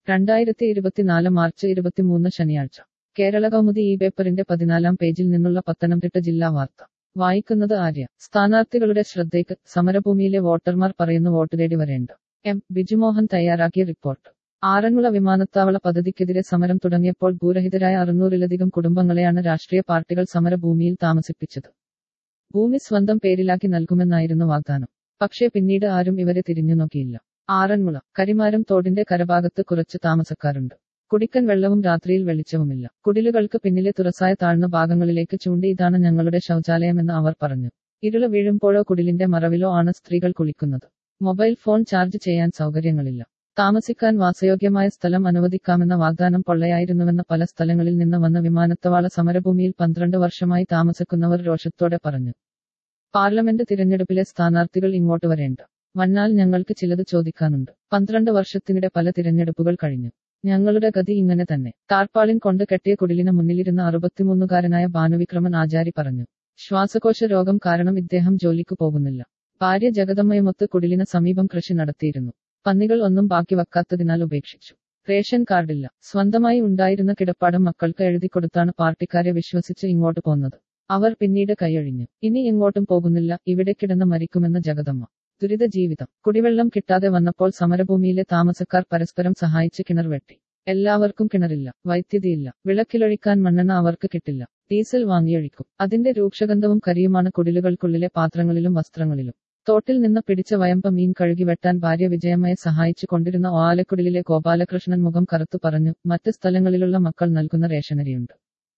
2024 March 23 ശനിയാഴ്ച കേരള കൗമുദി ഈ പേപ്പറിന്റെ 14-ാം പേജിൽ നിന്നുള്ള പത്തനംതിട്ട ജില്ലാ വാർത്ത വായിക്കുന്നത് ആര്യ. സ്ഥാനാർത്ഥികളുടെ ശ്രദ്ധയ്ക്ക് സമരഭൂമിയിലെ വോട്ടർമാർ പറയുന്നു വോട്ട് തേടി വരേണ്ട. എം ബിജുമോഹൻ തയ്യാറാക്കിയ റിപ്പോർട്ട്. ആറന്മുള വിമാനത്താവള പദ്ധതിക്കെതിരെ സമരം തുടങ്ങിയപ്പോൾ ഭൂരഹിതരായ 600-ലധികം കുടുംബങ്ങളെയാണ് രാഷ്ട്രീയ പാർട്ടികൾ സമരഭൂമിയിൽ താമസിപ്പിച്ചത്. ഭൂമി സ്വന്തം പേരിലാക്കി നൽകുമെന്നായിരുന്നു വാഗ്ദാനം. പക്ഷേ പിന്നീട് ആരും ഇവരെ തിരിഞ്ഞുനോക്കിയില്ല. ആറന്മുള കരിമാരം തോടിന്റെ കരഭാഗത്ത് കുറച്ച് താമസക്കാരുണ്ട്. കുടിക്കൻ വെള്ളവും രാത്രിയിൽ വെളിച്ചവുമില്ല. കുടിലുകൾക്ക് പിന്നിലെ തുറസായ താഴ്ന്ന ഭാഗങ്ങളിലേക്ക് ചൂണ്ടി ഇതാണ് ഞങ്ങളുടെ ശൗചാലയമെന്ന് അവർ പറഞ്ഞു. ഇരുള് വീഴുമ്പോഴോ കുടിലിന്റെ മറവിലോ ആണ് സ്ത്രീകൾ കുളിക്കുന്നത്. മൊബൈൽ ഫോൺ ചാർജ് ചെയ്യാൻ സൗകര്യങ്ങളില്ല. താമസിക്കാൻ വാസയോഗ്യമായ സ്ഥലം അനുവദിക്കാമെന്ന വാഗ്ദാനം പൊള്ളയായിരുന്നുവെന്ന് പല സ്ഥലങ്ങളിൽ നിന്ന് വന്ന വിമാനത്താവള സമരഭൂമിയിൽ 12 വർഷമായി താമസിക്കുന്നവർ രോഷത്തോടെ പറഞ്ഞു. പാർലമെന്റ് തിരഞ്ഞെടുപ്പിലെ സ്ഥാനാർത്ഥികൾ ഇങ്ങോട്ട് വരേണ്ട. വന്നാൽ ഞങ്ങൾക്ക് ചിലത് ചോദിക്കാനുണ്ട്. 12 വർഷത്തിനിടെ പല തിരഞ്ഞെടുപ്പുകൾ കഴിഞ്ഞു. ഞങ്ങളുടെ ഗതി ഇങ്ങനെ തന്നെ. ടാർപ്പാളിൻ കൊണ്ട് കെട്ടിയ കുടിലിന് മുന്നിലിരുന്ന 63-കാരനായ ഭാനുവിക്രമൻ ആചാരി പറഞ്ഞു. ശ്വാസകോശ രോഗം കാരണം ഇദ്ദേഹം ജോലിക്ക് പോകുന്നില്ല. ഭാര്യ ജഗദമ്മയുമൊത്ത് കുടിലിന് സമീപം കൃഷി നടത്തിയിരുന്നു. പന്നികൾ ഒന്നും ബാക്കി വയ്ക്കാത്തതിനാൽ ഉപേക്ഷിച്ചു. റേഷൻ കാർഡില്ല. സ്വന്തമായി ഉണ്ടായിരുന്ന കിടപ്പാടം മക്കൾക്ക് എഴുതിക്കൊടുത്താണ് പാർട്ടിക്കാരെ വിശ്വസിച്ച് ഇങ്ങോട്ട് പോന്നത്. അവർ പിന്നീട് കൈയൊഴിഞ്ഞു. ഇനി എങ്ങോട്ടും പോകുന്നില്ല, ഇവിടെ കിടന്ന് മരിക്കുമെന്ന് ജഗദമ്മ. ദുരിത ജീവിതം. കുടിവെള്ളം കിട്ടാതെ വന്നപ്പോൾ സമരഭൂമിയിലെ താമസക്കാർ പരസ്പരം സഹായിച്ച് കിണർ വെട്ടി. എല്ലാവർക്കും കിണറില്ല, വൈദ്യുതിയില്ല. വിളക്കിലൊഴിക്കാൻ മണ്ണെണ്ണ അവർക്ക് കിട്ടില്ല. ഡീസൽ വാങ്ങിയൊഴിക്കും. അതിന്റെ രൂക്ഷഗന്ധവും കരിയുമാണ് കുടിലുകൾക്കുള്ളിലെ പാത്രങ്ങളിലും വസ്ത്രങ്ങളിലും. തോട്ടിൽ നിന്ന് പിടിച്ച വയമ്പ മീൻ കഴുകി വെട്ടാൻ ഭാര്യ വിജയമ്മയെ സഹായിച്ചു കൊണ്ടിരുന്ന ഓലക്കുടിലെ ഗോപാലകൃഷ്ണൻ മുഖം കറുത്തു പറഞ്ഞു. മറ്റ് സ്ഥലങ്ങളിലുള്ള മക്കൾ നൽകുന്ന റേഷനരിയുണ്ട്.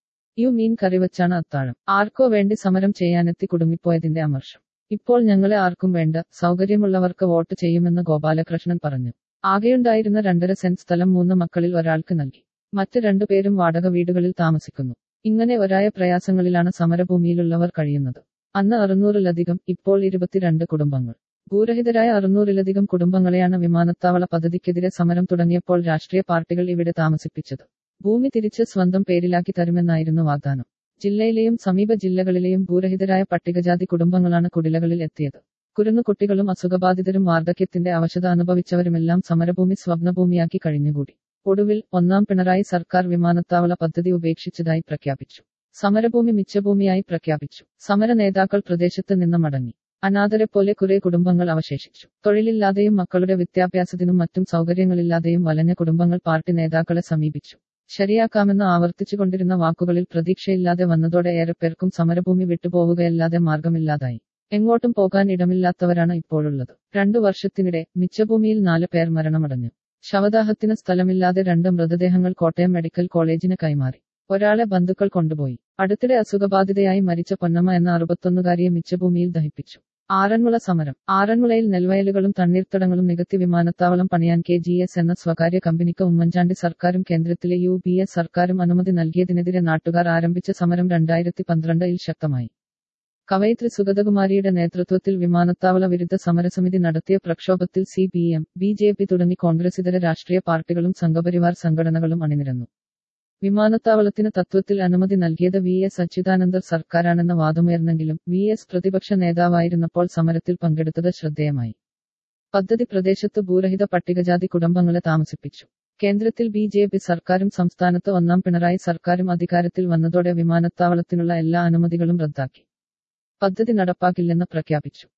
മീൻ കറിവച്ചാണ് അത്താഴം. ആർക്കോ വേണ്ടി സമരം ചെയ്യാനെത്തി കുടുങ്ങിപ്പോയതിന്റെ അമർഷം. ഇപ്പോൾ ഞങ്ങളെ ആർക്കും വേണ്ട, സൗകര്യമുള്ളവർക്ക് വോട്ട് ചെയ്യുമെന്ന് ഗോപാലകൃഷ്ണൻ പറഞ്ഞു. ആകെയുണ്ടായിരുന്ന 2.5 സെന്റ് സ്ഥലം 3 മക്കളിൽ ഒരാൾക്ക് നൽകി. മറ്റ് 2 പേരും വാടക വീടുകളിൽ താമസിക്കുന്നു. ഇങ്ങനെ ഒരായ പ്രയാസങ്ങളിലാണ് സമരഭൂമിയിലുള്ളവർ കഴിയുന്നത്. അന്ന് 600-ലധികം, ഇപ്പോൾ 22 കുടുംബങ്ങൾ. ഭൂരഹിതരായ 600-ലധികം കുടുംബങ്ങളെയാണ് വിമാനത്താവള പദ്ധതിക്കെതിരെ സമരം തുടങ്ങിയപ്പോൾ രാഷ്ട്രീയ പാർട്ടികൾ ഇവിടെ താമസിപ്പിച്ചത്. ഭൂമി തിരിച്ച് സ്വന്തം പേരിലാക്കി തരുമെന്നായിരുന്നു വാഗ്ദാനം. ജില്ലയിലെയും സമീപ ജില്ലകളിലെയും ഭൂരഹിതരായ പട്ടികജാതി കുടുംബങ്ങളാണ് കുടിലകളിൽ എത്തിയത്. കുരുന്നുകുട്ടികളും അസുഖബാധിതരും വാർദ്ധക്യത്തിന്റെ അവശത അനുഭവിച്ചവരുമെല്ലാം സമരഭൂമി സ്വപ്നഭൂമിയാക്കി കഴിഞ്ഞുകൂടി. ഒടുവിൽ 1-ാം പിണറായി സർക്കാർ വിമാനത്താവള പദ്ധതി ഉപേക്ഷിച്ചതായി പ്രഖ്യാപിച്ചു. സമരഭൂമി മിച്ചഭൂമിയായി പ്രഖ്യാപിച്ചു. സമര നേതാക്കൾ പ്രദേശത്ത് നിന്ന് മടങ്ങി. അനാഥരെപ്പോലെ കുറെ കുടുംബങ്ങൾ അവശേഷിച്ചു. തൊഴിലില്ലാതെയും മക്കളുടെ വിദ്യാഭ്യാസത്തിനും മറ്റും സൗകര്യങ്ങളില്ലാതെയും വലഞ്ഞ കുടുംബങ്ങൾ പാർട്ടി നേതാക്കളെ സമീപിച്ചു. ശരിയാക്കാമെന്ന് ആവർത്തിച്ചുകൊണ്ടിരുന്ന വാക്കുകളിൽ പ്രതീക്ഷയില്ലാതെ വന്നതോടെ ഏറെപ്പേർക്കും സമരഭൂമി വിട്ടുപോവുകയല്ലാതെ മാർഗമില്ലാതായി. എങ്ങോട്ടും പോകാൻ ഇടമില്ലാത്തവരാണ് ഇപ്പോഴുള്ളത്. 2 വർഷത്തിനിടെ മിച്ചഭൂമിയിൽ 4 പേർ മരണമടഞ്ഞു. ശവദാഹത്തിന് സ്ഥലമില്ലാതെ 2 മൃതദേഹങ്ങൾ കോട്ടയം മെഡിക്കൽ കോളേജിന് കൈമാറി. ഒരാളെ ബന്ധുക്കൾ കൊണ്ടുപോയി. അടുത്തിടെ അസുഖബാധിതയായി മരിച്ച പൊന്നമ്മ എന്ന 61-കാരിയെ മിച്ചഭൂമിയിൽ ദഹിപ്പിച്ചു. ആറന്മുള സമരം. ആറന്മുളയിൽ നെൽവയലുകളും തണ്ണീർത്തടങ്ങളും നികത്തി വിമാനത്താവളം പണിയാൻ KGS എന്ന സ്വകാര്യ കമ്പനിക്ക് ഉമ്മൻചാണ്ടി സർക്കാരും കേന്ദ്രത്തിലെ UPS സർക്കാരും അനുമതി നൽകിയതിനെതിരെ നാട്ടുകാർ ആരംഭിച്ച സമരം 2012-ൽ ശക്തമായി. കവയിത്രി സുഗതകുമാരിയുടെ നേതൃത്വത്തിൽ വിമാനത്താവള വിരുദ്ധ സമരസമിതി നടത്തിയ പ്രക്ഷോഭത്തിൽ CPM, BJP തുടങ്ങി കോൺഗ്രസിതര രാഷ്ട്രീയ പാർട്ടികളും സംഘപരിവാർ സംഘടനകളും അണിനിരന്നു. വിമാനത്താവളത്തിന് തത്വത്തിൽ അനുമതി നൽകിയത് VS അച്യുതാനന്ദൻ സർക്കാരാണെന്ന വാദമുയർന്നെങ്കിലും VS പ്രതിപക്ഷ നേതാവായിരുന്നപ്പോൾ സമരത്തിൽ പങ്കെടുത്തത് ശ്രദ്ധേയമായി. പദ്ധതി പ്രദേശത്ത് ഭൂരഹിത പട്ടികജാതി കുടുംബങ്ങളെ താമസിപ്പിച്ചു. കേന്ദ്രത്തിൽ BJP സർക്കാരും സംസ്ഥാനത്ത് 1-ാം പിണറായി സർക്കാരും അധികാരത്തിൽ വന്നതോടെ വിമാനത്താവളത്തിനുള്ള എല്ലാ അനുമതികളും റദ്ദാക്കി. പദ്ധതി നടപ്പാക്കില്ലെന്ന് പ്രഖ്യാപിച്ചു.